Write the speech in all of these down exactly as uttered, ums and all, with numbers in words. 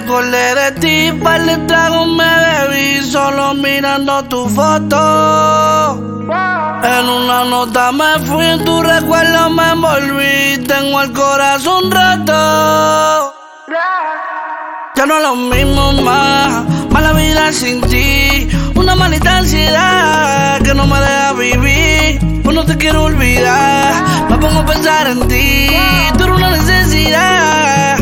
acordé de ti, par de tragos me bebí solo mirando tu foto. En una nota me fui, en tu recuerdo me envolví, tengo el corazón roto. Ya no es lo mismo más, mala vida sin ti, una maldita ansiedad que no me deja vivir. Pues no te quiero olvidar, me pongo a pensar en ti, tú eres una necesidad.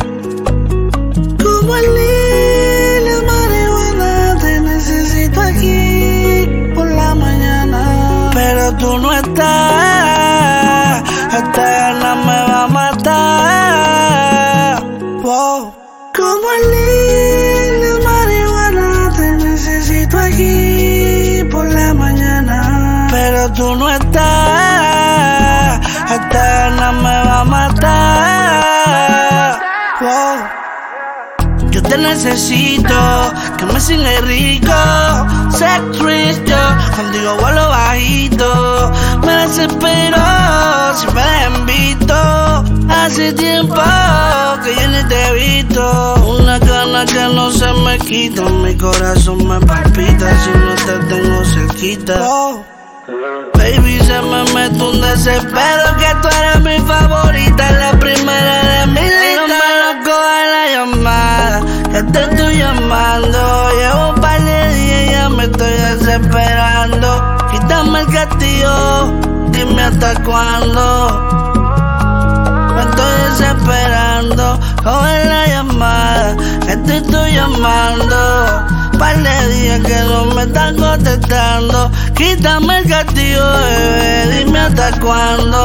Como el lila marihuana, te necesito aquí por la mañana, pero tú no estás, esta gana me va a matar. Wow. Como el lila marihuana, te necesito aquí por la mañana, pero tú no estás, esta gana me va a matar. Wow. Yo te necesito, que me sigue rico, sex rico, contigo vuelo bajito, me desespero si me dejan visto. Hace tiempo que yo ni te he visto, una gana que no se me quita, mi corazón me palpita si no te tengo cerquita. Oh. Baby, se me mete un desespero que tú eres mi favorita, la primera de mi lista. No me lo cojas la llamada, que te estoy llamando, llevo un par de días y ya me estoy desesperando. Quítame el castigo, dime hasta cuándo. Me estoy desesperando, coge la llamada, que te estoy llamando. Par de días que no me están contestando. Quítame el castigo, bebé, dime hasta cuándo.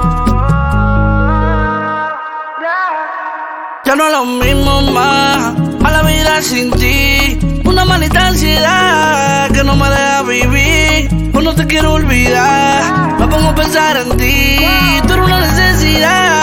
Ya no es lo mismo más, mala vida sin ti, una maldita ansiedad que no me deja vivir. Pues no te quiero olvidar, me pongo a pensar en ti, tú eres una necesidad.